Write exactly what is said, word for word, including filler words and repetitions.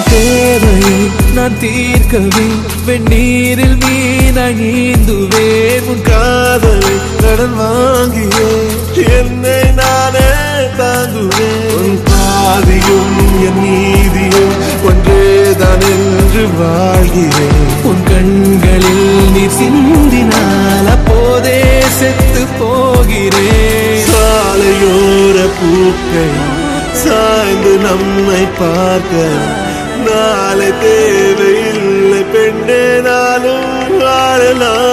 உன் தேவையை நான் தீர்க்கவே வெந்நீரில் மீனாய் நீந்துவேன். உன் காதலை கடன் வாங்கியே என்னை நானே தாங்குவேன். உன் பாதியும் என் நீதியும் ஒன்றேதான் என்று வாழ்கிறேன். உன் கண்களில் நீ சிந்தினால் அப்போதே செத்து போகிறேன். சாலையோர பூக்கள் சாய்ந்து நம்மை பார்க்க நாளை தேவையில்லை பெண்ணே நாளும் வாழலாம்.